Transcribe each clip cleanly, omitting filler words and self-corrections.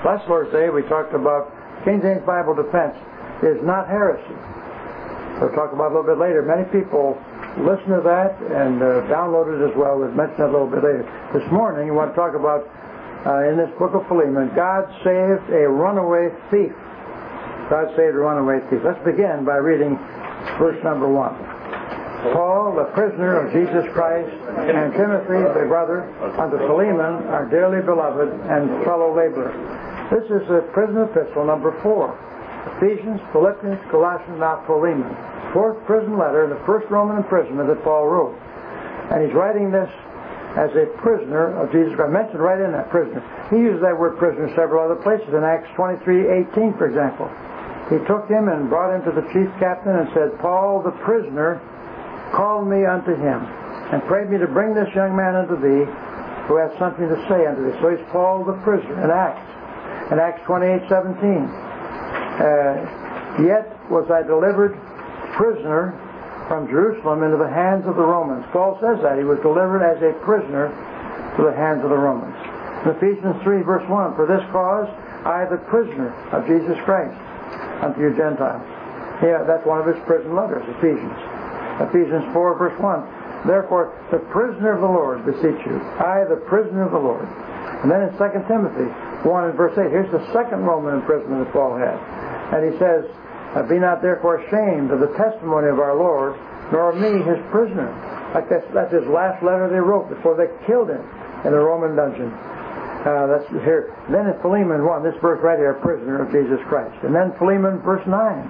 Last Lord's Day we talked about King James Bible defense is not heresy. We'll talk about it a little bit later. Many people listen to that and download it as well. We'll mention that a little bit later. This morning we want to talk about in this book of Philemon, God saved a runaway thief. God saved a runaway thief. Let's begin by reading verse number 1. Paul, the prisoner of Jesus Christ, and Timothy, the brother, unto Philemon, our dearly beloved and fellow laborer. This is the prison epistle number 4. Ephesians, Philippians, Colossians, now Philemon. Fourth prison letter, the first Roman imprisonment that Paul wrote. And he's writing this as a prisoner of Jesus Christ. I mentioned right in that prisoner. He used that word prisoner several other places. In Acts 23:18, for example. He took him and brought him to the chief captain and said, Paul the prisoner called me unto him and prayed me to bring this young man unto thee who hath something to say unto thee. So he's Paul the prisoner in Acts. In Acts 28:17. Yet was I delivered prisoner from Jerusalem into the hands of the Romans. Paul says that. He was delivered as a prisoner to the hands of the Romans. In Ephesians 3 verse 1, for this cause I the prisoner of Jesus Christ unto you Gentiles. Yeah, that's one of his prison letters, Ephesians. Ephesians 4 verse 1. Therefore, the prisoner of the Lord beseech you. I the prisoner of the Lord. And then in 2 Timothy 1 and verse 8, here's the second Roman imprisonment that Paul had. And he says, be not therefore ashamed of the testimony of our Lord, nor of me, his prisoner. Like that's his last letter they wrote before they killed him in the Roman dungeon. That's here. Then in Philemon 1, this verse right here, prisoner of Jesus Christ. And then Philemon verse 9.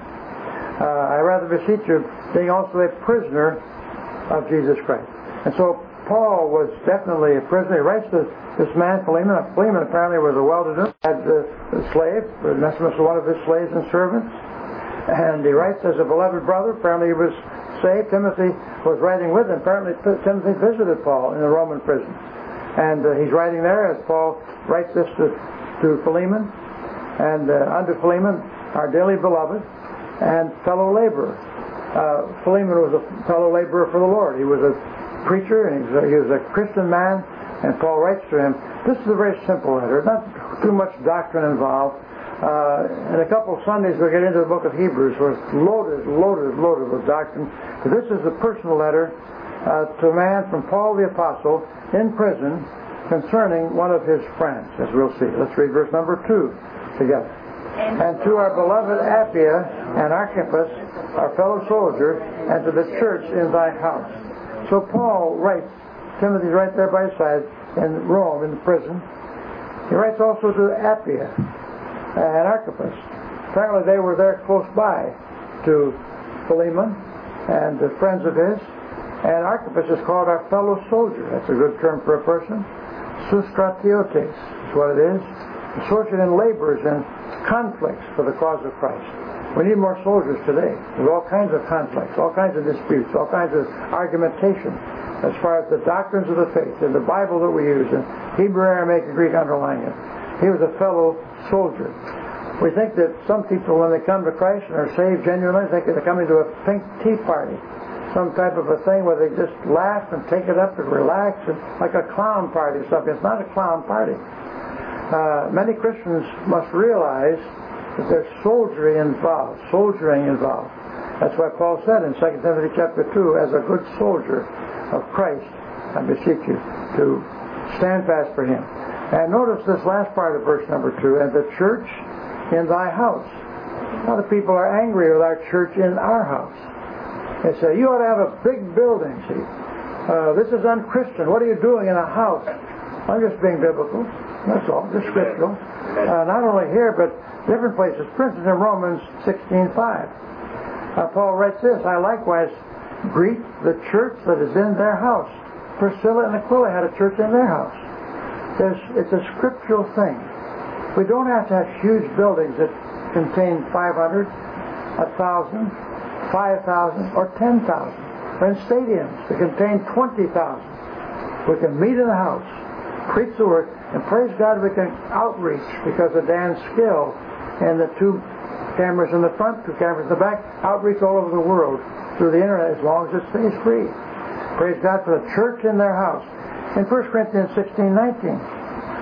I rather beseech you, being also a prisoner of Jesus Christ. And so Paul was definitely a prisoner. He writes to this man, Philemon. Philemon apparently was a well-to-do, had a slave, Onesimus was one of his slaves and servants. And he writes as a beloved brother. Apparently he was saved. Timothy was writing with him. Apparently Timothy visited Paul in the Roman prison. And he's writing there as Paul writes this to Philemon. And unto Philemon, our dearly beloved and fellow laborer. Philemon was a fellow laborer for the Lord. He was a preacher, and he was a Christian man. And Paul writes to him. This is a very simple letter, not too much doctrine involved. In a couple of Sundays we'll get into the book of Hebrews, where it's loaded with doctrine. But this is a personal letter to a man from Paul the Apostle in prison concerning one of his friends, as we'll see. Let's read verse number 2 together. And to our beloved Appia and Archippus, our fellow soldier, and to the church in thy house. So Paul writes, Timothy's right there by his side in Rome, in the prison. He writes also to Appia and Archippus. Apparently they were there close by to Philemon and the friends of his. And Archippus is called our fellow soldier. That's a good term for a person. Sustratiotes is what it is. A soldier in labors and conflicts for the cause of Christ. We need more soldiers today. There's all kinds of conflicts, all kinds of disputes, all kinds of argumentation as far as the doctrines of the faith and the Bible that we use, and Hebrew, Aramaic, and Greek underlying it. He was a fellow soldier. We think that some people, when they come to Christ and are saved genuinely, think they're coming to a pink tea party, some type of a thing where they just laugh and take it up and relax, and like a clown party or something. It's not a clown party. Many Christians must realize that there's soldiering involved. That's why Paul said in 2 Timothy chapter 2, as a good soldier of Christ, I beseech you to stand fast for him. And notice this last part of verse number 2, and the church in thy house. Now the people are angry with our church in our house. They say, you ought to have a big building, see. This is unchristian. What are you doing in a house? I'm just being biblical. That's all, just scriptural. Not only here, but different places. For instance, in Romans 16:5. Paul writes this, I likewise greet the church that is in their house. Priscilla and Aquila had a church in their house. It's a scriptural thing. We don't have to have huge buildings that contain 500, 1,000, 5,000, or 10,000. Or in stadiums that contain 20,000. We can meet in the house, preach the word, and praise God we can outreach because of Dan's skill and the 2 cameras in the front, 2 cameras in the back, outreach all over the world through the internet as long as it stays free. Praise God for the church in their house. In 1 Corinthians 16:19,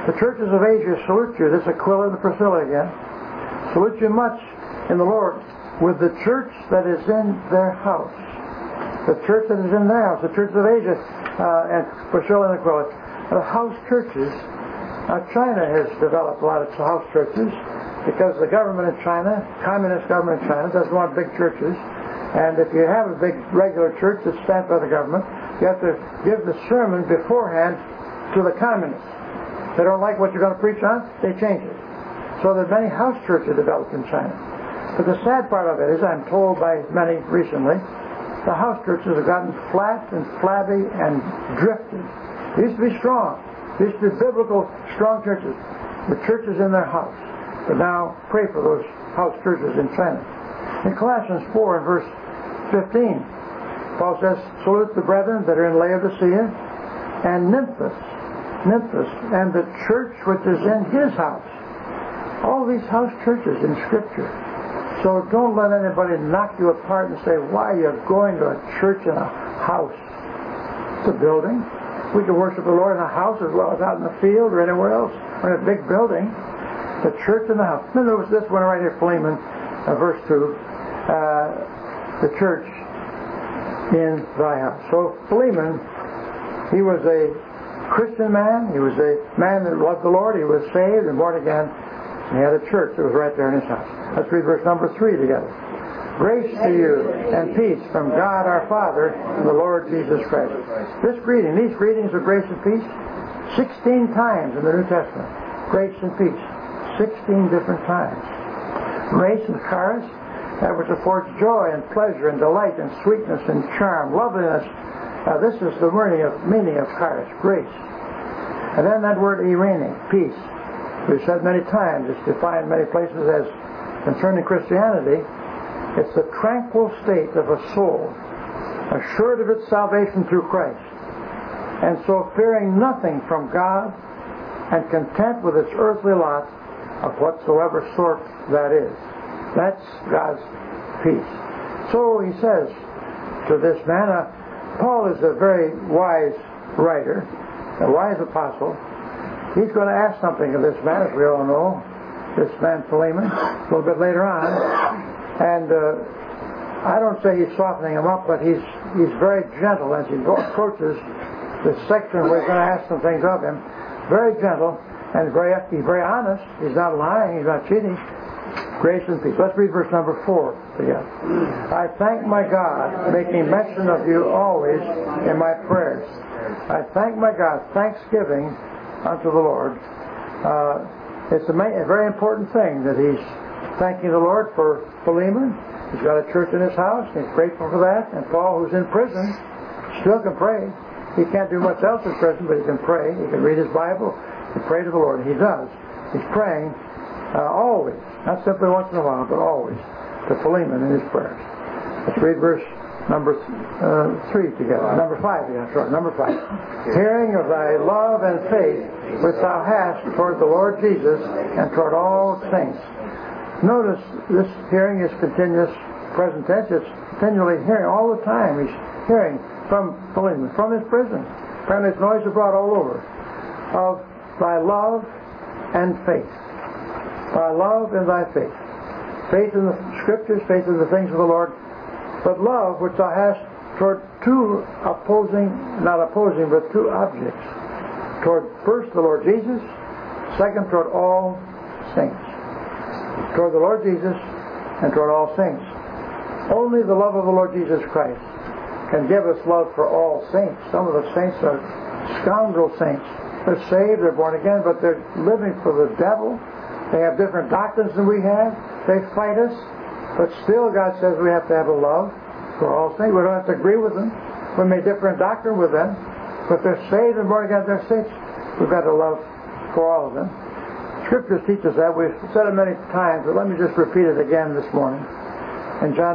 The churches of Asia salute you. This is Aquila and Priscilla again. Salute you much in the Lord with the church that is in their house. The church that is in their house. The churches of Asia and Priscilla and Aquila. The house churches. Now China has developed a lot of house churches because the government in China, communist government in China, doesn't want big churches. And if you have a big regular church that's staffed by the government, you have to give the sermon beforehand to the communists. If they don't like what you're going to preach on, they change it. So there are many house churches developed in China. But the sad part of it is, I'm told by many recently, the house churches have gotten flat and flabby and drifted. They used to be strong. They used to be biblical, strong churches. The churches in their house. But now, pray for those house churches in China. In Colossians 4 and verse 15, Paul says, salute the brethren that are in Laodicea and Nymphas, and the church which is in his house. All these house churches in Scripture. So don't let anybody knock you apart and say, why are you going to a church in a house? It's a building. We can worship the Lord in a house as well as out in the field or anywhere else, or in a big building. The church in the house. Then there was this one right here, Philemon, verse 2, the church in thy house. So Philemon, he was a Christian man. He was a man that loved the Lord. He was saved and born again. And he had a church that was right there in his house. Let's read verse number 3 together. Grace to you and peace from God our Father and the Lord Jesus Christ. These greetings of grace and peace, 16 times in the New Testament. Grace and peace, 16 different times. Grace and charis, that which affords joy and pleasure and delight and sweetness and charm, loveliness. This is the meaning of charis, grace. And then that word eirene, peace. We've said many times, it's defined many places as concerning Christianity. It's the tranquil state of a soul, assured of its salvation through Christ, and so fearing nothing from God, and content with its earthly lot of whatsoever sort that is. That's God's peace. So he says to this man, Paul is a very wise writer, a wise apostle. He's going to ask something of this man, as we all know, this man Philemon, a little bit later on. And I don't say he's softening him up, but he's very gentle as he approaches this section where he's going to ask some things of him. Very gentle and he's very honest. He's not lying. He's not cheating. Grace and peace. Let's read verse number 4 together. I thank my God, making mention of you always in my prayers. I thank my God, thanksgiving unto the Lord. It's a very important thing that he's thanking the Lord for Philemon. He's got a church in his house, and he's grateful for that. And Paul, who's in prison, still can pray. He can't do much else in prison, but he can pray. He can read his Bible and pray to the Lord. And he does. He's praying always, not simply once in a while, but always, to Philemon in his prayers. Let's read verse number 3 together. Number 5, number 5. Hearing of thy love and faith which thou hast toward the Lord Jesus and toward all saints. Notice this hearing is continuous present tense. It's continually hearing all the time. He's hearing from Philemon, from his prison. Apparently his noise abroad all over. Of thy love and faith. Thy love and thy faith. Faith in the Scriptures, faith in the things of the Lord. But love which thou hast toward two not opposing, but two objects. Toward first the Lord Jesus, second toward all saints. Toward the Lord Jesus and toward all saints. Only the love of the Lord Jesus Christ can give us love for all saints. Some of the saints are scoundrel saints. They're saved, they're born again, but they're living for the devil. They have different doctrines than we have. They fight us. But still God says we have to have a love for all saints. We don't have to agree with them. We may differ in doctrine with them. But they're saved and born again, they're saints. We've got to love for all of them. Scriptures teach us that. We've said it many times, but let me just repeat it again this morning. In John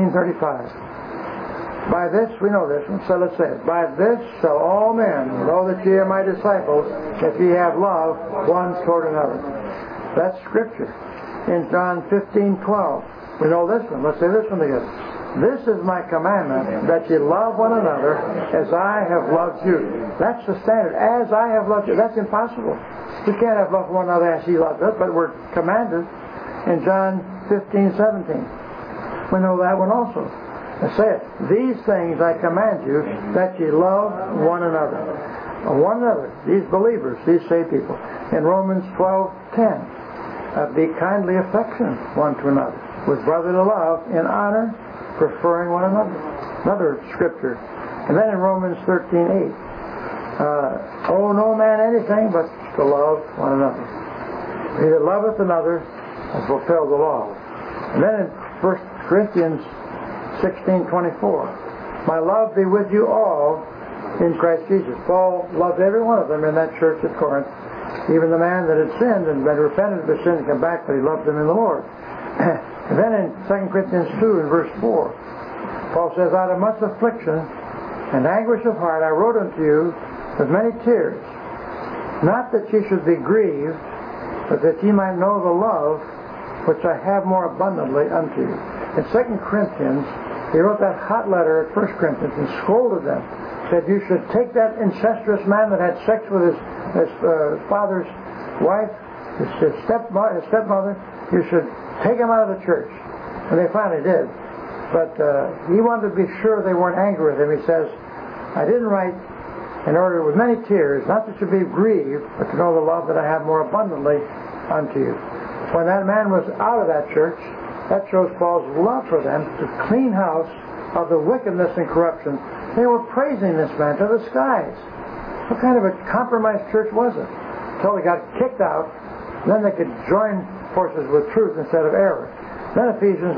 13:35. By this, we know this one, so let's say it. By this shall all men know that ye are my disciples, if ye have love one toward another. That's Scripture. In John 15:12, we know this one. Let's say this one together. This is my commandment, that ye love one another as I have loved you. That's the standard. As I have loved you. That's impossible. We can't have love for one another as He loved us, but we're commanded in John 15:17. We know that one also. It says, these things I command you, that ye love one another. One another, these believers, these saved people. In Romans 12:10, be kindly affectionate one to another, with brotherly love, in honor, preferring one another. Another scripture. And then in Romans 13:8, owe no man anything but to love one another. He that loveth another has fulfilled the law. And then in 1 Corinthians 16:24, my love be with you all in Christ Jesus. Paul loved every one of them in that church at Corinth, even the man that had sinned and had repented of his sin and come back, but he loved them in the Lord. And then in 2 Corinthians 2 in verse 4, Paul says, out of much affliction and anguish of heart I wrote unto you with many tears, not that ye should be grieved, but that ye might know the love which I have more abundantly unto you. In 2 Corinthians, he wrote that hot letter at 1 Corinthians and scolded them. Said you should take that incestuous man that had sex with his father's wife, his stepmother, you should take him out of the church. And they finally did. But he wanted to be sure they weren't angry with him. He says, I didn't write in order with many tears, not that you be grieved, but to know the love that I have more abundantly unto you. When that man was out of that church, that shows Paul's love for them, to clean house of the wickedness and corruption. They were praising this man to the skies. What kind of a compromised church was it? Until they got kicked out, then they could join forces with truth instead of error. Then Ephesians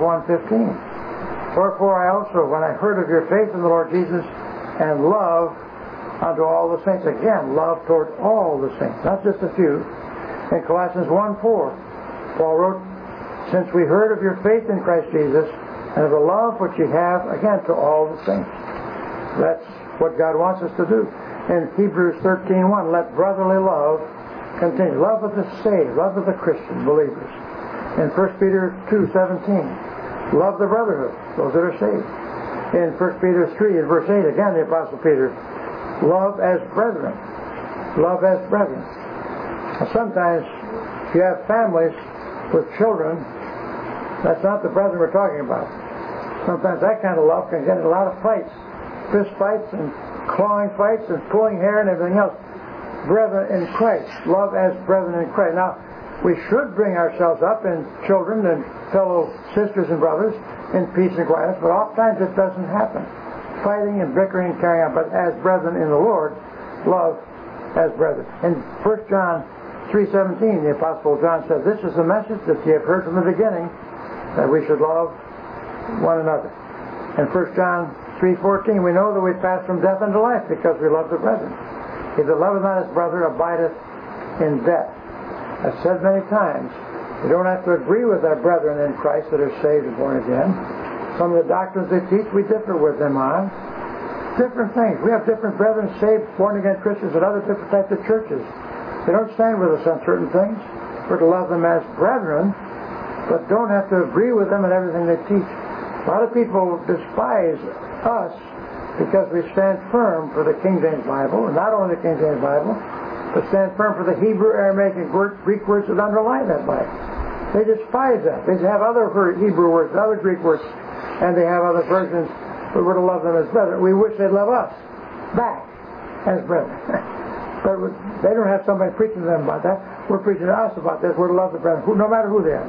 1:15. Wherefore I also, when I heard of your faith in the Lord Jesus, and love unto all the saints. Again, love toward all the saints, not just a few. In Colossians 1:4, Paul wrote, since we heard of your faith in Christ Jesus, and of the love which you have, again, to all the saints. That's what God wants us to do. In Hebrews 13:1, let brotherly love continue. Love of the saved, love of the Christian believers. In 1 Peter 2:17, love the brotherhood, those that are saved. In 1 Peter 3 and verse 8, again the Apostle Peter, love as brethren. Love as brethren. Now, sometimes you have families with children, that's not the brethren we're talking about. Sometimes that kind of love can get in a lot of fights, fist fights and clawing fights and pulling hair and everything else. Brethren in Christ, love as brethren in Christ. Now, we should bring ourselves up in children and fellow sisters and brothers in peace and quietness, but oftentimes it doesn't happen. Fighting and bickering and carrying on, but as brethren in the Lord, love as brethren. In 1 John 3:17, the Apostle John said, this is the message that ye have heard from the beginning, that we should love one another. In 1 John 3:14, we know that we pass from death unto life because we love the brethren. He that loveth not his brother abideth in death. I've said many times, we don't have to agree with our brethren in Christ that are saved and born again. Some of the doctrines they teach, we differ with them on. Different things. We have different brethren saved, born again Christians at other different types of churches. They don't stand with us on certain things. We're to love them as brethren, but don't have to agree with them in everything they teach. A lot of people despise us because we stand firm for the King James Bible, and not only the King James Bible, but stand firm for the Hebrew, Aramaic, and Greek words that underlie that Bible. They despise that. They have other Hebrew words, other Greek words, and they have other versions, but we're to love them as brethren. We wish they'd love us back as brethren. But they don't have somebody preaching to them about that. We're preaching to us about this. We're to love the brethren, no matter who they are.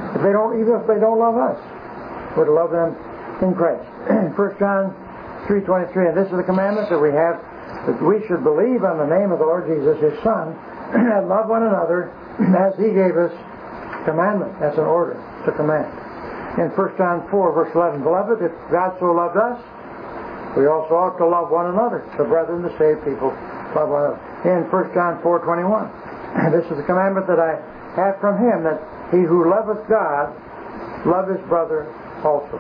Even if they don't love us, we're to love them in Christ. 1 John 3:23, and this is the commandment that we have, that we should believe on the name of the Lord Jesus, His Son, and love one another as He gave us commandment. That's an order to command. In 1 John 4, verse 11, beloved, if God so loved us, we also ought to love one another, the brethren, the saved people. Love one another. In 1 John 4:21, this is the commandment that I have from Him, that he who loveth God, love his brother also.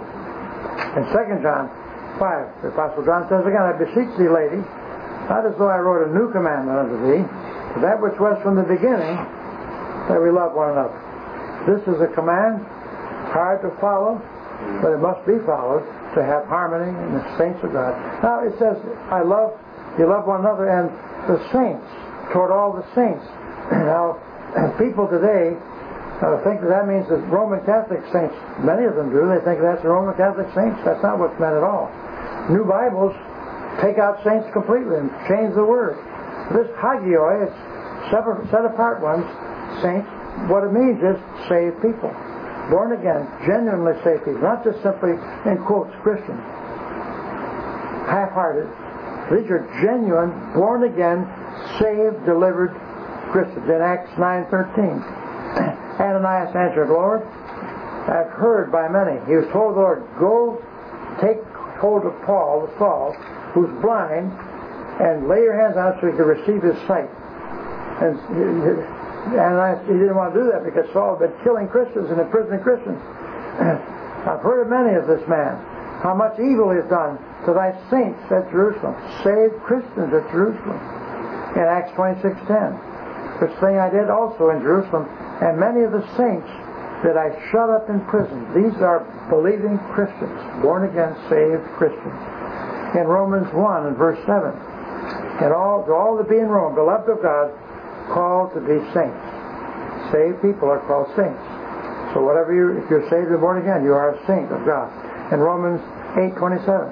In 2 John 5, the Apostle John says again, I beseech thee, lady, not as though I wrote a new commandment unto thee, but that which was from the beginning, that we love one another. This is a command, hard to follow, but it must be followed to have harmony in the saints of God. Now it says, you love one another, and the saints, toward all the saints. Now, people today think that means that Roman Catholic saints, many of them do, they think that's the Roman Catholic saints. That's not what's meant at all. New Bibles take out saints completely and change the word. This hagioi, it's set apart ones, saints, what it means is saved people. Born again, genuinely saved people. Not just simply, in quotes, Christians. Half-hearted. These are genuine, born again, saved, delivered Christians. In Acts 9:13. Ananias answered, Lord, I've heard by many. He was told the Lord, go take hold of Saul, who's blind, and lay your hands on him so he can receive his sight. And Ananias, he didn't want to do that because Saul had been killing Christians and imprisoning Christians. I've heard of many of this man, how much evil he has done to thy saints at Jerusalem. Saved Christians at Jerusalem. In Acts 26:10. Which thing I did also in Jerusalem, and many of the saints that I shut up in prison. These are believing Christians, born again, saved Christians. In Romans 1 and verse 7, and to all that be in Rome, beloved of God, called to be saints. Saved people are called saints. So if you're saved and born again, you are a saint of God. In Romans 8:27,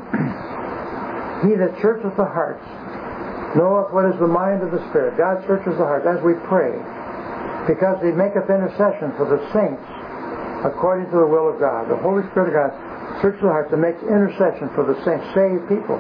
he that searcheth the hearts knoweth what is the mind of the Spirit. God searches the heart as we pray, because he maketh intercession for the saints according to the will of God. The Holy Spirit of God searches the hearts and makes intercession for the saints, saved people.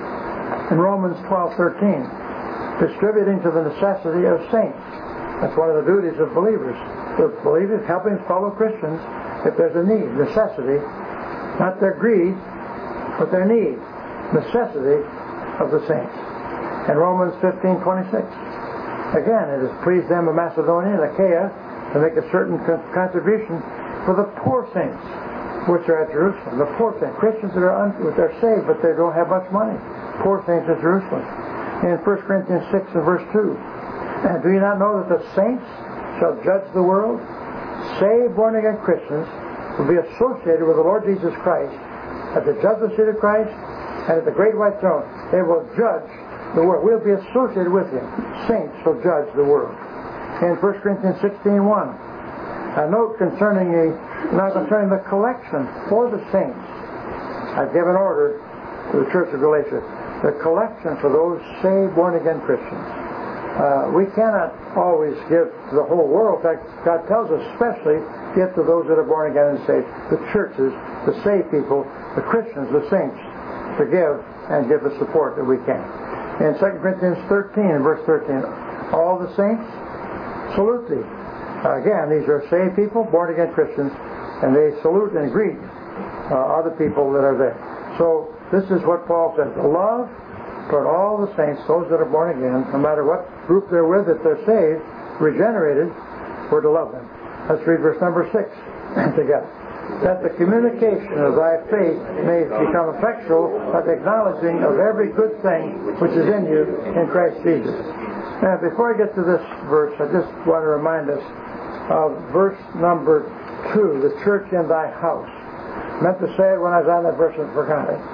In Romans 12:13, distributing to the necessity of saints. That's one of the duties of believers. The believers helping fellow Christians if there's a need, necessity, not their greed, but their need, necessity of the saints. In Romans 15:26, again, it has pleased them of Macedonia and Achaia to make a certain contribution for the poor saints which are at Jerusalem. The poor saints, Christians that are saved, but they don't have much money. Poor saints at Jerusalem. In 1 Corinthians 6 and verse 2, and do you not know that the saints shall judge the world? Saved, born again Christians will be associated with the Lord Jesus Christ at the judgment seat of Christ and at the great white throne. They will judge the world. We'll be associated with him. Saints shall judge the world. In 1 Corinthians 16:1, a note concerning the collection for the saints. I've given order to the Church of Galatia. The collection for those saved, born again Christians. We cannot always give to the whole world. In fact, God tells us especially give to those that are born again and saved. The churches, the saved people, the Christians, the saints, to give and give the support that we can. In 2 Corinthians 13, verse 13, all the saints salute thee. Again, these are saved people, born again Christians, and they salute and greet other people that are there. So this is what Paul says: love toward all the saints, those that are born again, no matter what group they're with, if they're saved, regenerated, we're to love them. Let's read verse number 6 together. That the communication of thy faith may become effectual by the acknowledging of every good thing which is in you in Christ Jesus. Now, before I get to this verse, I just want to remind us of verse number 2, the church in thy house. I meant to say it when I was on that verse and forgot it.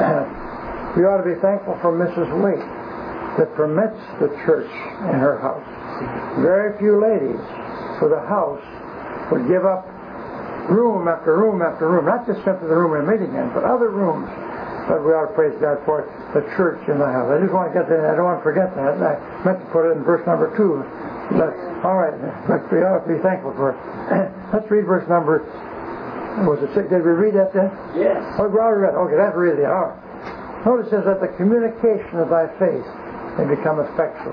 We ought to be thankful for Mrs. Waite that permits the church in her house. Very few ladies for the house would give up room after room after room, not just simply the room we're meeting in, but other rooms. But we ought to praise God for the church in the house. I just want to get that. I don't want to forget that. I meant to put it in verse number 2. But, all right, but we ought to be thankful for it. Let's read verse number. Was it 6? Did we read that then? Yes. Oh, we already read. Okay, that's really all right. Notice it says that the communication of thy faith may become effectual.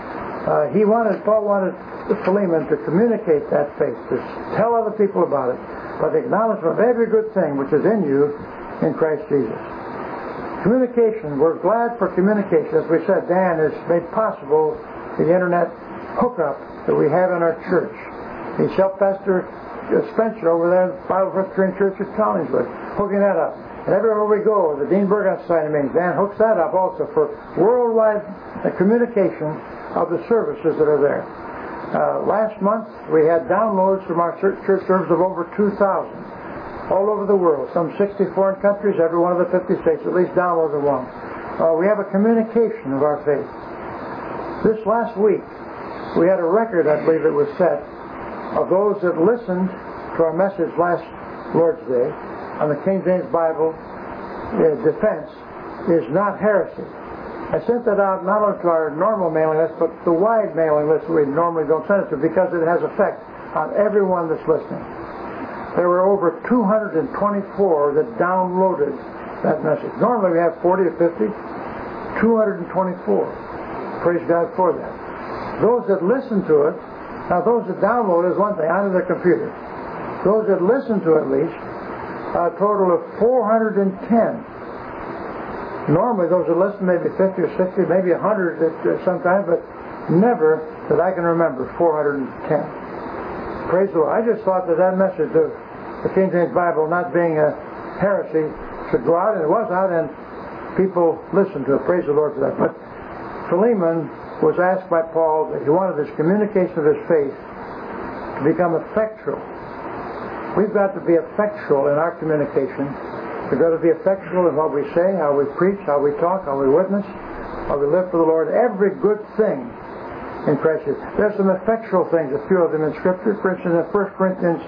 Paul wanted Philemon to communicate that faith, to tell other people about it, by the acknowledgement of every good thing which is in you in Christ Jesus. Communication, we're glad for communication. As we said, Dan has made possible the internet hookup that we have in our church. He's helped Pastor Spencer over there at Bible Presbyterian Church at Collingswood, hooking that up. And everywhere we go, the Dean Burgon Society meetings, Dan hooks that up also for worldwide communication of the services that are there. Last month, we had downloads from our church service of over 2,000 all over the world. Some 60 foreign countries, every one of the 50 states at least downloaded one. We have a communication of our faith. This last week, we had a record, I believe it was set, of those that listened to our message last Lord's Day on the King James Bible defense is not heresy. I sent that out not only to our normal mailing list, but the wide mailing list we normally don't send it to, because it has effect on everyone that's listening. There were over 224 that downloaded that message. Normally we have 40 or 50. 224. Praise God for that. Those that listen to it, now those that download is one thing, onto their computer. Those that listen to it, at least, a total of 410. Normally those that listen, maybe 50 or 60, maybe 100 sometimes, but never that I can remember 410. Praise the Lord. I just thought that message of the King James Bible not being a heresy should go out, and it was out, and people listened to it. Praise the Lord for that. But Philemon was asked by Paul that he wanted this communication of his faith to become effectual. We've got to be effectual in our communication. We've got to be effectual in what we say, how we preach, how we talk, how we witness, how we live for the Lord. Every good thing in Christ Jesus. There's some effectual things, a few of them in Scripture. For instance, in 1 Corinthians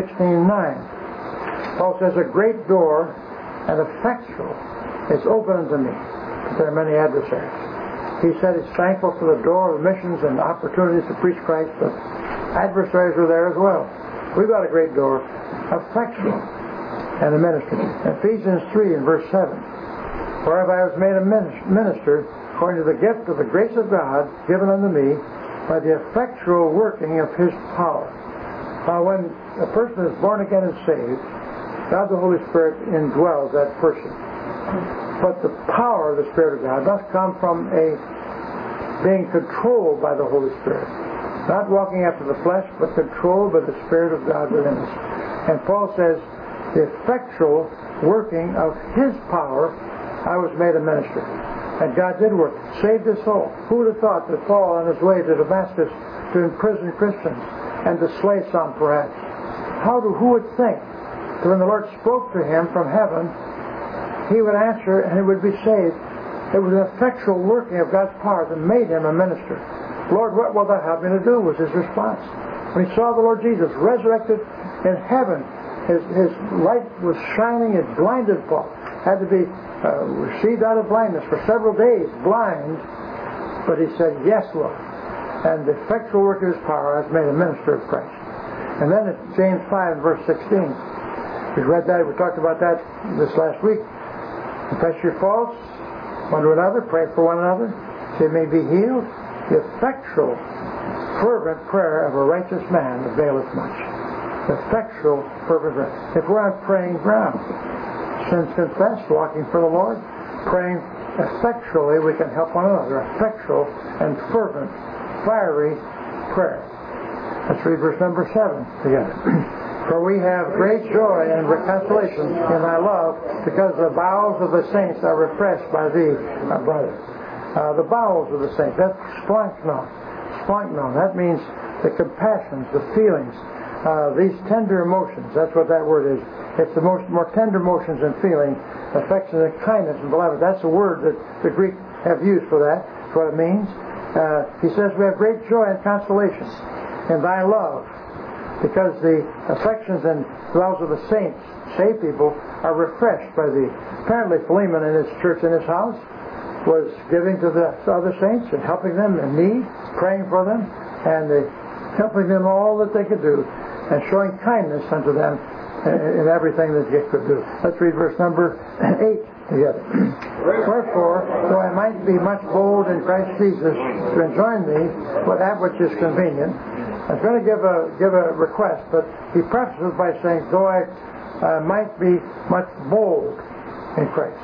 16:9, Paul says, "A great door and effectual is open unto me, but there are many adversaries." He said he's thankful for the door of missions and opportunities to preach Christ, but adversaries are there as well. We've got a great door, effectual, and a ministry. Ephesians 3 and verse 7. "Whereof I was made a minister according to the gift of the grace of God given unto me by the effectual working of His power." Now when a person is born again and saved, God the Holy Spirit indwells that person. But the power of the Spirit of God must come from a being controlled by the Holy Spirit. Not walking after the flesh, but controlled by the Spirit of God within us. And Paul says, the effectual working of His power, I was made a minister. And God did work, saved his soul. Who would have thought that Paul on his way to Damascus to imprison Christians and to slay some perhaps? Who would think that when the Lord spoke to him from heaven, he would answer and he would be saved? It was an effectual working of God's power that made him a minister. "Lord, what will thou have me to do?" was his response. When he saw the Lord Jesus resurrected in heaven, his light was shining, it blinded Paul. Had to be received out of blindness for several days, blind. But he said, "Yes, Lord." And the effectual work of his power has made a minister of Christ. And then it's James 5 verse 16. We read that, we talked about that this last week. "Confess your faults one to another, pray for one another, so you may be healed. The effectual, fervent prayer of a righteous man availeth much." The effectual, fervent prayer. If we're on praying ground, sins confessed, walking for the Lord, praying effectually, we can help one another. Effectual and fervent, fiery prayer. Let's read verse number 7 together. "For we have great joy and reconciliation in thy love, because the bowels of the saints are refreshed by thee, my brother." The bowels of the saints, that's splanknon. Splanknon, that means the compassions, the feelings, these tender emotions. That's what that word is. It's the more tender emotions and feeling, affection and kindness and beloved. That's the word that the Greek have used for that. That's what it means. He says we have great joy and consolation in thy love, because the affections and loves of the saints, saved people, are refreshed by thee. Apparently Philemon in his church, in his house, was giving to the other saints and helping them in need, praying for them, and helping them all that they could do, and showing kindness unto them in everything that they could do. Let's read verse number 8 together. "Wherefore, though I might be much bold in Christ Jesus to enjoin thee with that which is convenient," I was going to give a request, but he prefaces by saying, "Though I might be much bold in Christ."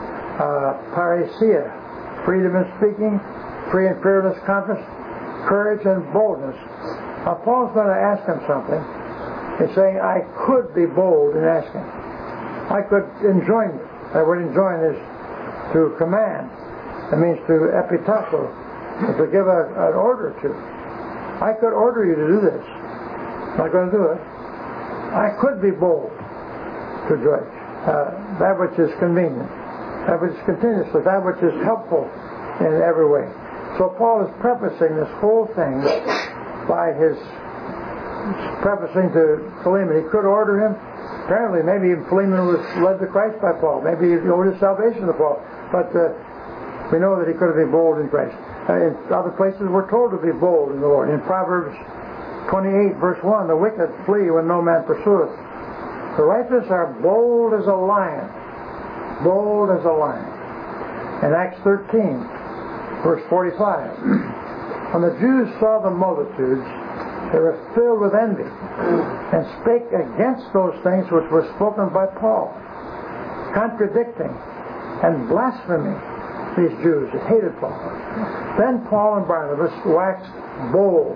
Parousia, freedom in speaking, free and fearless conference, courage and boldness. Now Paul's going to ask him something. He's saying, I could be bold in asking. I could enjoin you. That word enjoin is to command. It means to epitasso, to give an order to. I could order you to do this. I'm not going to do it. I could be bold to judge that which is convenient, that which is continuously, that which is helpful in every way. So Paul is prefacing this whole thing by his prefacing to Philemon. He could order him. Apparently, maybe even Philemon was led to Christ by Paul. Maybe he owed his salvation to Paul. But we know that he could have been bold in Christ. In other places, we're told to be bold in the Lord. In Proverbs 28, verse 1, the wicked flee when no man pursueth. The righteous are bold as a lion. Bold as a lion. In Acts 13, verse 45, when the Jews saw the multitudes, they were filled with envy and spake against those things which were spoken by Paul, contradicting and blaspheming these Jews that hated Paul. Then Paul and Barnabas waxed bold.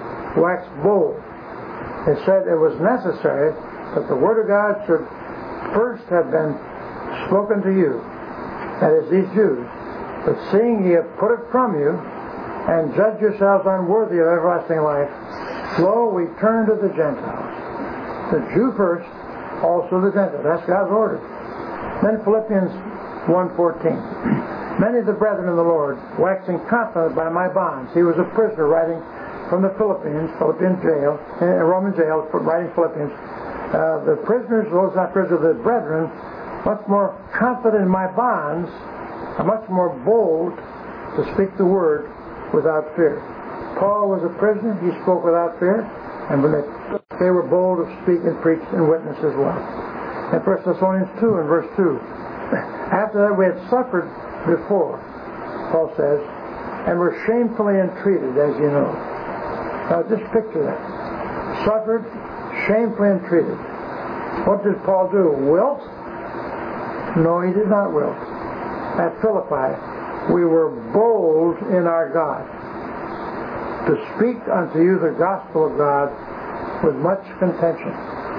They said it was necessary that the Word of God should first have been spoken to you, that is, these Jews. But seeing ye have put it from you, and judge yourselves unworthy of everlasting life, lo, we turn to the Gentiles. The Jew first, also the Gentile. That's God's order. Then Philippians 1:14. Many of the brethren in the Lord, waxing confident by my bonds. He was a prisoner writing from the Philippian jail, Roman jail, writing Philippians. The prisoners, those not prisoners, the brethren, much more confident in my bonds, are much more bold to speak the word without fear. Paul was a prisoner. He spoke without fear. And when they were bold to speak and preach and witness as well. In 1 Thessalonians 2 and verse 2. After that we had suffered before, Paul says, and were shamefully entreated, as you know. Now just picture that. Suffered, shamefully entreated. What did Paul do? Wilt? No, he did not wilt. At Philippi, we were bold in our God to speak unto you the gospel of God with much contention.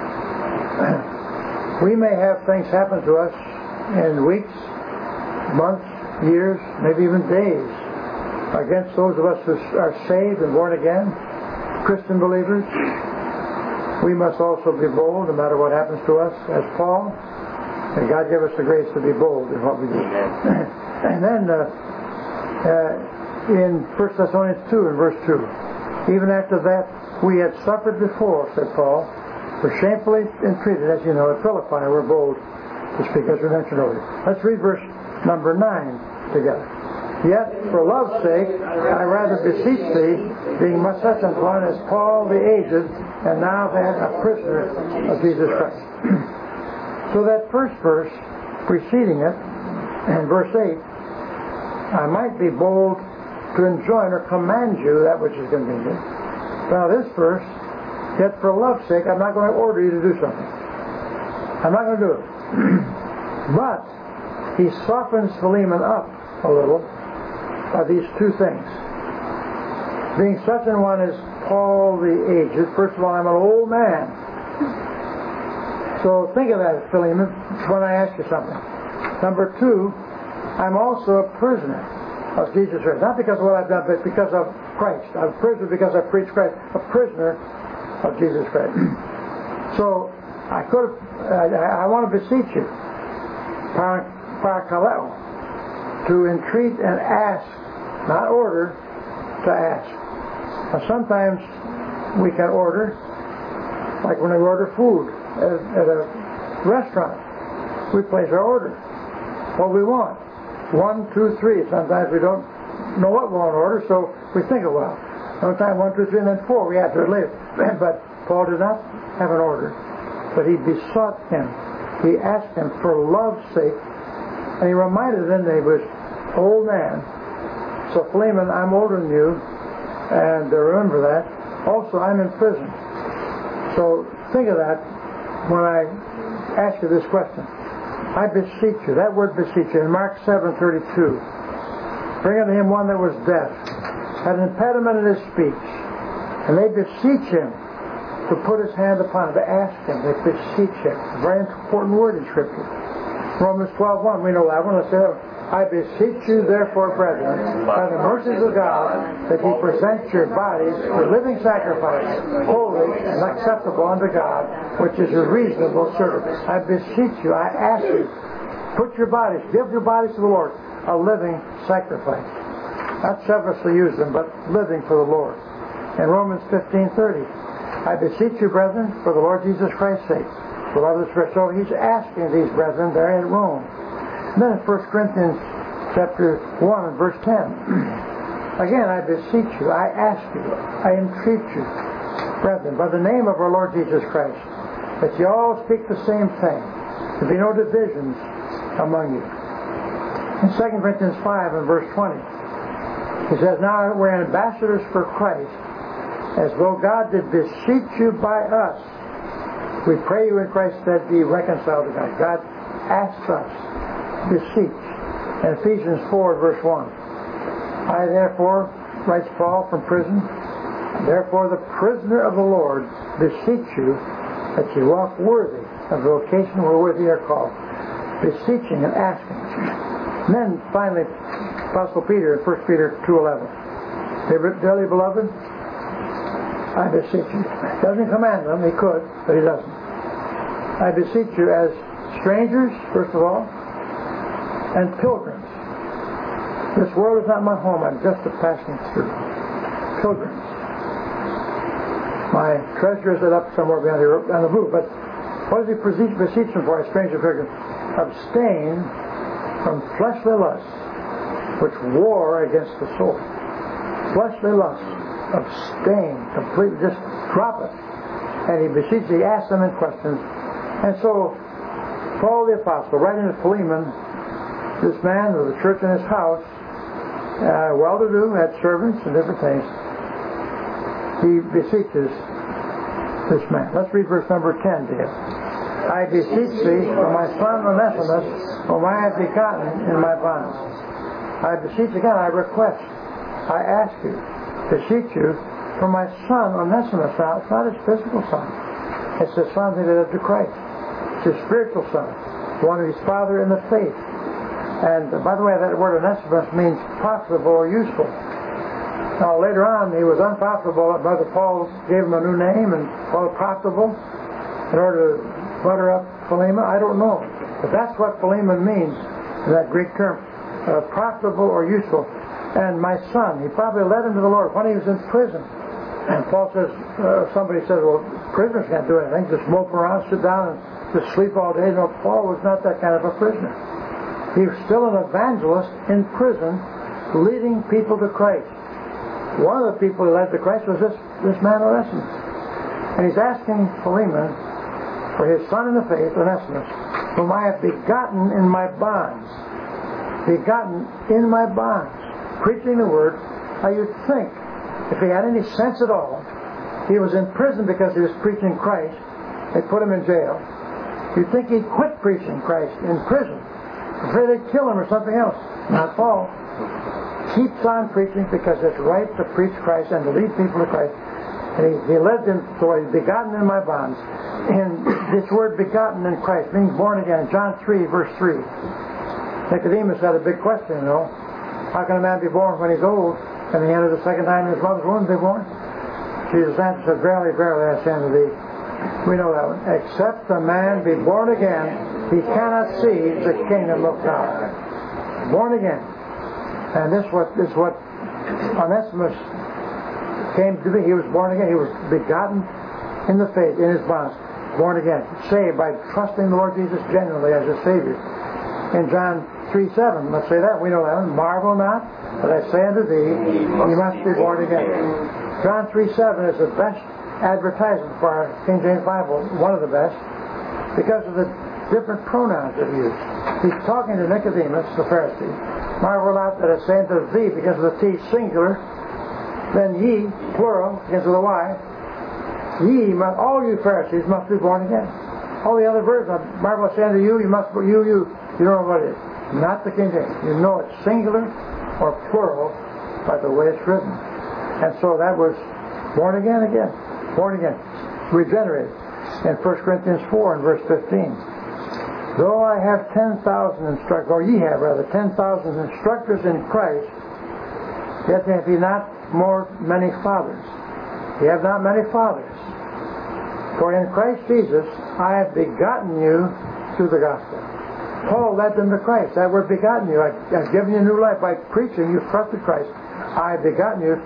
We may have things happen to us in weeks, months, years, maybe even days, against those of us who are saved and born again, Christian believers. We must also be bold no matter what happens to us, as Paul. And God give us the grace to be bold in what we do. And then in 1 Thessalonians 2 and verse 2, even after that we had suffered before, said Paul, were shamefully entreated, as you know, at Philippi we're bold to speak, as we mentioned earlier. Let's read verse number 9 together. Yet, for love's sake, I rather beseech thee, being much such an one as Paul the aged, and now then a prisoner of Jesus Christ. So that first verse, preceding it, in verse 8, I might be bold to enjoin or command you that which is convenient. Now this verse, yet for love's sake, I'm not going to order you to do something. I'm not going to do it. But he softens Philemon up a little by these two things. Being such an one as Paul the aged, first of all, I'm an old man. So think of that, Philemon, when I ask you something. Number two, I'm also a prisoner of Jesus Christ. Not because of what I've done, but because of Christ. I'm a prisoner because I preach Christ. A prisoner of Jesus Christ. So I want to beseech you, parakaleo, to entreat and ask, not order, to ask. Now sometimes we can order, like when we order food at a restaurant. We place our order, what we want. 1, 2, 3. Sometimes we don't know what we want to order, so we think a while. Sometimes 1, 2, 3, and then 4. We answer it later. But Paul did not have an order, but he besought him. He asked him for love's sake, and he reminded him that he was an old man. So Philemon, I'm older than you, and remember that. Also, I'm in prison. So think of that when I ask you this question. I beseech you. That word beseech you in Mark 7:32. Bring unto him one that was deaf, had an impediment in his speech, and they beseech him to put his hand upon him, to ask him. They beseech him. A very important word in Scripture. Romans 12:1. We know that one. Let's say, I beseech you, therefore, brethren, by the mercies of God, that ye present your bodies a living sacrifice, holy and acceptable unto God, which is a reasonable service. I beseech you, I ask you, put your bodies, give your bodies to the Lord, a living sacrifice. not selfishly use them, but living for the Lord. In Romans 15:30, I beseech you, brethren, for the Lord Jesus Christ's sake. Beloved, so he's asking these brethren there in Rome. And then in 1 Corinthians chapter 1 and verse 10, again, I beseech you, I ask you, I entreat you, brethren, by the name of our Lord Jesus Christ, that you all speak the same thing, there be no divisions among you. In 2 Corinthians 5 and verse 20, he says, now we're ambassadors for Christ, as though God did beseech you by us. We pray you in Christ that be reconciled to God. God asks us, beseech. In Ephesians 4 verse 1, I therefore, writes Paul from prison, therefore the prisoner of the Lord beseech you that you walk worthy of the vocation wherewith you are called. Beseeching and asking. And then finally, Apostle Peter in 1 Peter 2:11. Dearly beloved, I beseech you. He doesn't command them, he could, but he doesn't. I beseech you as strangers, first of all, and pilgrims. This world is not my home, I'm just a passing through. Pilgrims. My treasure is set up somewhere behind on the roof, but what does he beseech them for, as stranger pilgrims? Abstain from fleshly lusts, which war against the soul. Fleshly lusts. Abstain completely, just drop it. And he beseeches, he asks them in questions. And so, Paul the Apostle, writing to Philemon, this man with the church in his house, well-to-do, had servants and different things, he beseeches this man. Let's read verse number 10 to him. I beseech thee for my son Onesimus, whom I have begotten in my bonds. I beseech again, I request, I ask you, beseech you for my son Onesimus. Now, it's not his physical son. It's the son that is to Christ. It's his spiritual son, one of his father in the faith. And by the way, that word Onesimus means profitable or useful. Now, later on, he was unprofitable. Brother Paul gave him a new name and called it profitable in order to butter up Philemon. I don't know. But that's what Philemon means in that Greek term, profitable or useful. And my son, he probably led him to the Lord when he was in prison. And Paul says, somebody says, well, prisoners can't do anything, just mope around, sit down, and just sleep all day. No, Paul was not that kind of a prisoner. He was still an evangelist in prison, leading people to Christ. One of the people he led to Christ was this man Onesimus. And he's asking Philemon for his son in the faith, Onesimus, whom I have begotten in my bonds. Begotten in my bonds. Preaching the word. Now you'd think, if he had any sense at all, he was in prison because he was preaching Christ. They put him in jail. You'd think he'd quit preaching Christ in prison, afraid they'd kill him or something else. Not Paul. Keeps on preaching because it's right to preach Christ and to lead people to Christ. And he led them to what he's begotten in my bonds. And this word begotten in Christ means born again. John 3 verse 3. Nicodemus had a big question, you know. How can a man be born when he's old? Can he enter the second time in his mother's womb and be born? Jesus answered, said, verily, verily, I say unto thee. We know that one. Except a man be born again, he cannot see the kingdom of God. Born again. And this is what Onesimus came to be. He was born again. He was begotten in the faith, in his bonds. Born again. Saved by trusting the Lord Jesus genuinely as his Savior. In John 3:7, let's say that. We know that one. Marvel not that I say unto thee, you must be born again. John 3:7 is the best advertisement for our King James Bible, one of the best, because of the different pronouns that he used. He's talking to Nicodemus, the Pharisee. Marvel not that I say unto thee, because of the T singular, then ye, plural, because of the Y, ye, all you Pharisees must be born again. All the other versions, marvel I say unto you, you must, you don't know what it is. Not the King James. You know it's singular or plural by the way it's written. And so that was born again. Born again. Regenerated. In 1 Corinthians 4 and verse 15. Though I have 10,000 instructors, or ye have rather, 10,000 instructors in Christ, yet have ye not many fathers. Ye have not many fathers. For in Christ Jesus I have begotten you through the gospel. Paul led them to Christ. That word begotten you. I've given you new life by preaching. You've trusted Christ. I have begotten you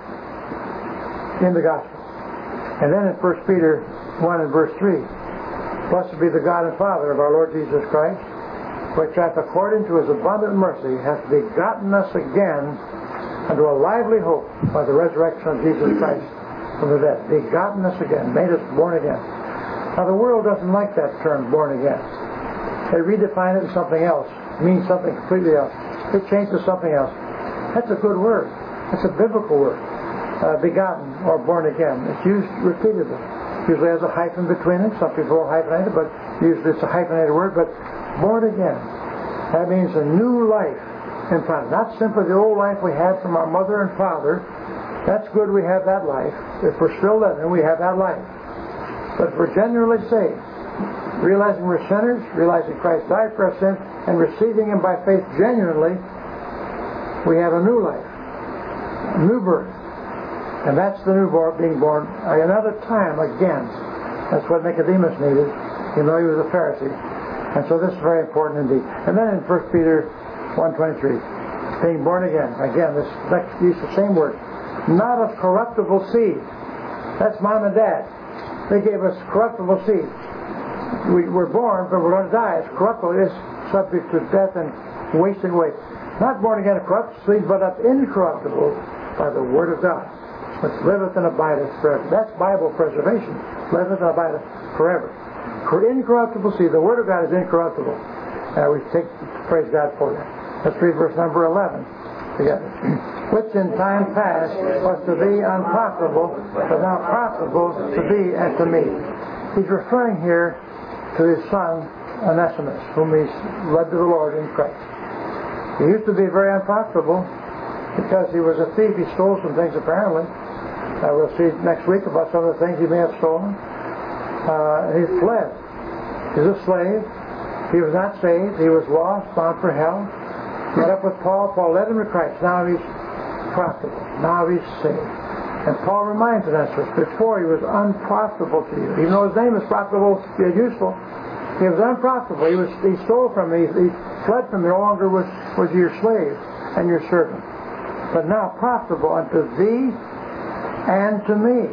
in the gospel. And then in 1 Peter 1 and verse 3, blessed be the God and Father of our Lord Jesus Christ, which hath according to his abundant mercy hath begotten us again unto a lively hope by the resurrection of Jesus Christ from the dead. Begotten us again, made us born again. Now the world doesn't like that term, born again. They redefine it as something else. It means something completely else. It changes to something else. That's a good word. It's a biblical word. Begotten or born again. It's used repeatedly. Usually has a hyphen between it. Some people will hyphenate it, but usually it's a hyphenated word. But born again. That means a new life in front. Not simply the old life we had from our mother and father. That's good we have that life. If we're still living, we have that life. But if we're genuinely saved, realizing we're sinners, realizing Christ died for our sins, and receiving Him by faith genuinely, we have a new life, a new birth. And that's the new being born another time again. That's what Nicodemus needed, even though he was a Pharisee. And so this is very important indeed. And then in 1 Peter 1:23, being born again. Again, this next use the same word. Not of corruptible seed. That's mom and dad. They gave us corruptible seed. We're born, but we're going to die. It's corruptible. It's subject to death and wasting away. Not born again of corruptible seed, but of incorruptible by the Word of God, which liveth and abideth forever. That's Bible preservation. Liveth and abideth forever. For incorruptible seed, the Word of God is incorruptible. We praise God for that. Let's read verse number 11 together. Which in time past was to thee unprofitable, but now profitable to thee and to me. He's referring here to his son Onesimus, whom he's led to the Lord in Christ. He used to be very unprofitable because he was a thief. He stole some things apparently. We'll see next week about some of the things he may have stolen. He fled. He's a slave. He was not saved. He was lost, bound for hell. Met up with Paul. Paul led him to Christ. Now he's profitable. Now he's saved. And Paul reminds us that before he was unprofitable to you. Even though his name is profitable, yet useful, he was unprofitable. He stole from me. He fled from me. No longer was your slave and your servant. But now profitable unto thee and to me.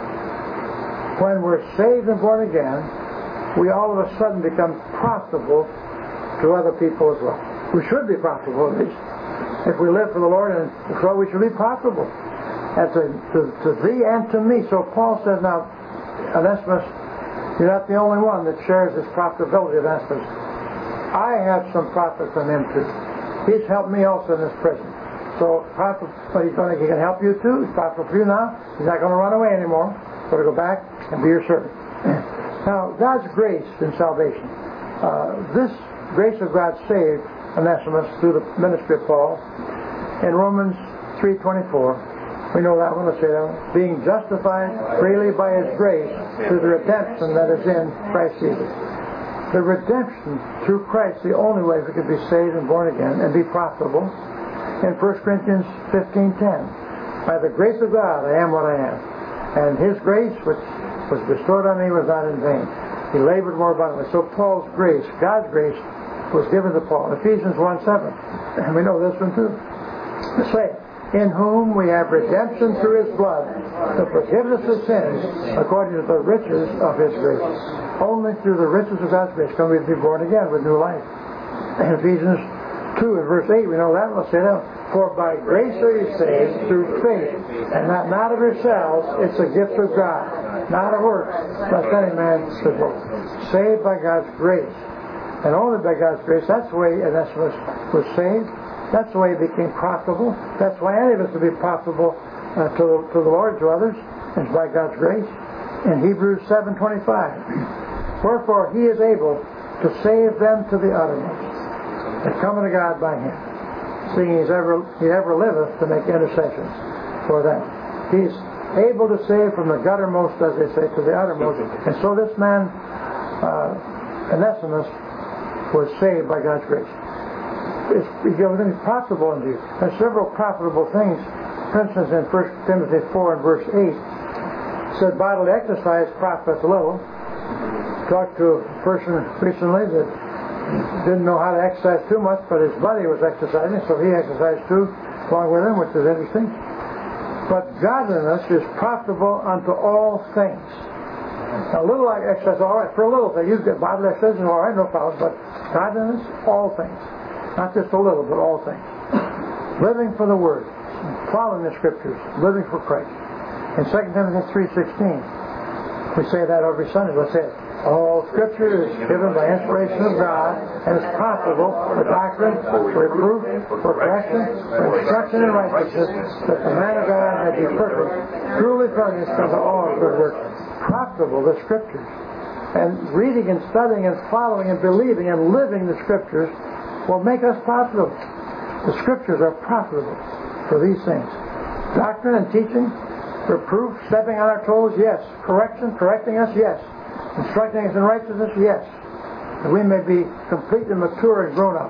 When we're saved and born again, we all of a sudden become profitable to other people as well. We should be profitable at least. If we live for the Lord, and so we should be profitable. And to thee and to me. So Paul says now, Onesimus, you're not the only one that shares this profitability of Onesimus. I have some profit from him too. He's helped me also in this prison. So he can help you too. He's profitable for you now. He's not going to run away anymore. He's going to go back and be your servant. Now, God's grace in salvation. This grace of God saved Onesimus through the ministry of Paul. In Romans 3:24, we know that one. Let's say that one. Being justified freely by His grace through the redemption that is in Christ Jesus. The redemption through Christ, the only way we can be saved and born again and be profitable. In 1 Corinthians 15:10, by the grace of God I am what I am. And His grace, which was bestowed on me, was not in vain. He labored more abundantly. So Paul's grace, God's grace, was given to Paul. Ephesians 1:7, and we know this one too. Say, in whom we have redemption through His blood, the forgiveness of sins, according to the riches of His grace. Only through the riches of God's grace can we be born again with new life. In Ephesians 2 and verse 8, we know that. Let's say that. For by grace are you saved through faith, and not of yourselves, it's a gift of God, not of works, lest any man should boast. Saved by God's grace, and only by God's grace. That's the way Onesimus was saved. That's the way he became profitable. That's why any of us will be profitable to the Lord, to others, is by God's grace. In Hebrews 7:25, wherefore He is able to save them to the uttermost that come unto God by Him, seeing He ever liveth to make intercessions for them. He's able to save from the guttermost, as they say, to the uttermost. And so this man, Onesimus, was saved by God's grace. It's profitable indeed. There's several profitable things. For instance, in 1 Timothy 4 and verse 8, it said bodily exercise profits little. Talked to a person recently that didn't know how to exercise too much, but his buddy was exercising, so he exercised too, along with him, which is interesting. But godliness is profitable unto all things. Now, a little exercise, all right, for a little thing. You get Bible exercise, all right, no problem. But godliness, all things. Not just a little, but all things. Living for the Word, following the Scriptures, living for Christ. In 2 Timothy 3:16, we say that every Sunday. Let's say it. All Scripture is given by inspiration of God and is profitable for doctrine, for reproof, for correction, for instruction in righteousness, that the man of God may be perfect, truly furnished unto all good works. Profitable, the Scriptures. And reading and studying and following and believing and living the Scriptures will make us profitable. The Scriptures are profitable for these things. Doctrine and teaching, reproof, stepping on our toes, yes. Correction, correcting us, yes. Instructing us in righteousness, yes. That we may be complete and mature and grown up.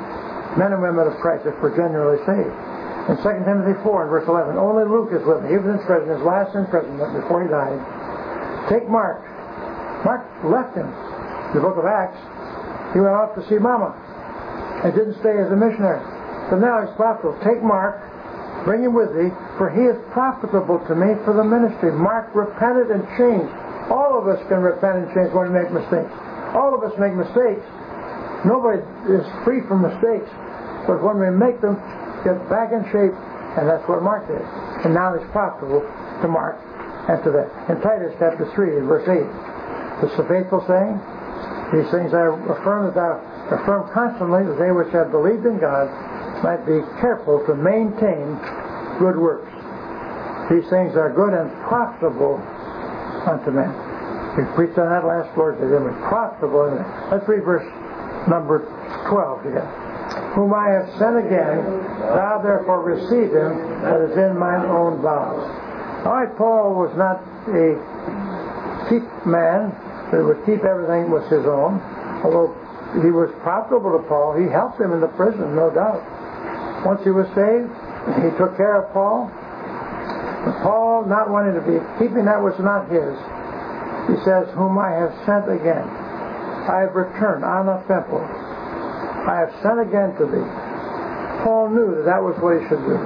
Men and women of Christ, if we're genuinely saved. In 2 Timothy 4 and verse 11, only Luke is with me. He was in prison, his last imprisonment before he died. Take Mark. Mark left him. In the book of Acts, he went off to see Mama and didn't stay as a missionary. So now he's profitable. Take Mark, bring him with thee, for he is profitable to me for the ministry. Mark repented and changed. All of us can repent and change when we make mistakes. All of us make mistakes. Nobody is free from mistakes. But when we make them, get back in shape, and that's what Mark did. And now he's profitable to Mark and to that. In Titus chapter 3 and verse 8, it's the faithful saying, these things I affirm constantly, that they which have believed in God might be careful to maintain good works. These things are good and profitable unto men. We preached on that last Lord's Day. They were profitable. Let's read verse number 12 together. Whom I have sent again, thou therefore receive him that is in mine own bowels. All right, Paul was not a cheap man that would keep everything was his own. Although he was profitable to Paul, he helped him in the prison, no doubt. Once he was saved, he took care of Paul. But Paul, not wanting to be keeping that was not his, he says, whom I have sent again. I have returned, anathempo. I have sent again to thee. Paul knew that was what he should do.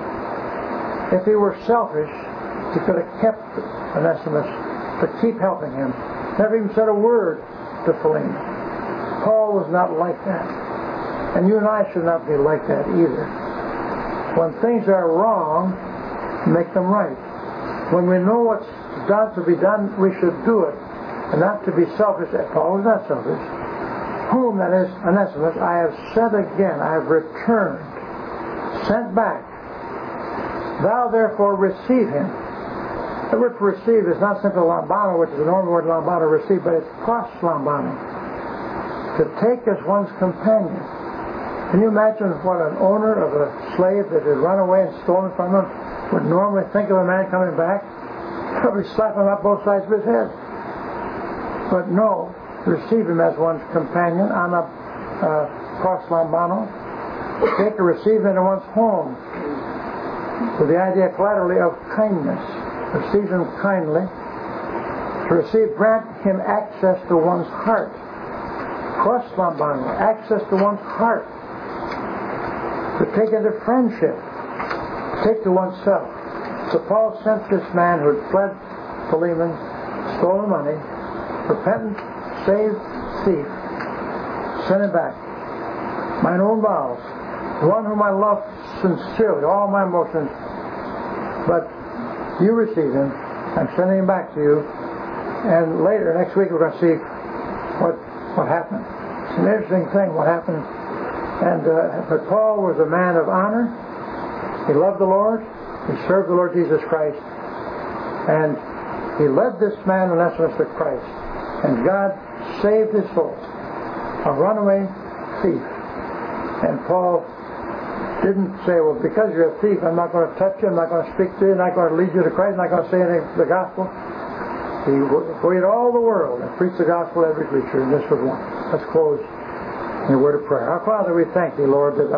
If he were selfish, he could have kept Onesimus to keep helping him. Never even said a word to Philemon. Paul was not like that. And you and I should not be like that either. When things are wrong, make them right. When we know what's done to be done, we should do it. And not to be selfish. Paul was not selfish. Whom, that is, Onesimus, I have sent again. I have returned. Sent back. Thou therefore receive him. The word for receive is not simply lambano, which is the normal word lambano, receive, but it's cross lambano. To take as one's companion. Can you imagine what an owner of a slave that had run away and stolen from him would normally think of a man coming back? Probably slap him up both sides of his head. But no, receive him as one's companion on a cross lambano. Take or receive him into one's home. With the idea collaterally of kindness. Receive him kindly. To receive, grant him access to one's heart. Cross lambano, access to one's heart. To take into friendship. Take to oneself. So Paul sent this man who had fled Philemon, stolen money, repentant, saved thief, sent him back. Mine own bowels, the one whom I love sincerely, all my emotions. But you receive him. I'm sending him back to you. And later, next week, we're going to see what happened. It's an interesting thing, what happened. And but Paul was a man of honor. He loved the Lord. He served the Lord Jesus Christ. And he led this man, Onesimus, to Christ. And God saved his soul. A runaway thief. And Paul didn't say, well, because you're a thief, I'm not going to touch you, I'm not going to speak to you, I'm not going to lead you to Christ, I'm not going to say anything to the gospel. He went all the world and preached the gospel to every creature, and this was one. Let's close in a word of prayer. Our Father, we thank thee, Lord, that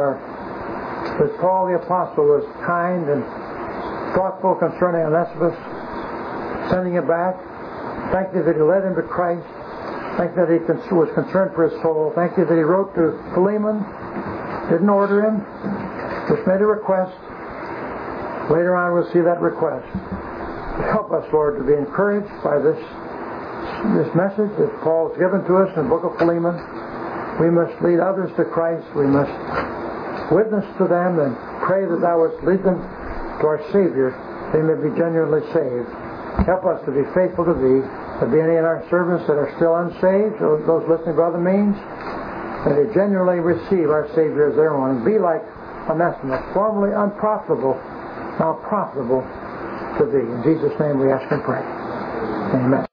Paul the Apostle was kind and thoughtful concerning Onesimus, sending him back. Thank you that he led him to Christ. Thank you that he was concerned for his soul. Thank you that he wrote to Philemon, didn't order him, just made a request. Later on we'll see that request. Help us, Lord, to be encouraged by this message that Paul's given to us in the book of Philemon. We must lead others to Christ. We must witness to them and pray that Thou wouldst lead them to our Savior. They may be genuinely saved. Help us to be faithful to Thee. There be any in our servants that are still unsaved, or those listening by other means, that they genuinely receive our Savior as their own and be like Onesimus, formerly unprofitable, now profitable to Thee. In Jesus' name we ask and pray. Amen.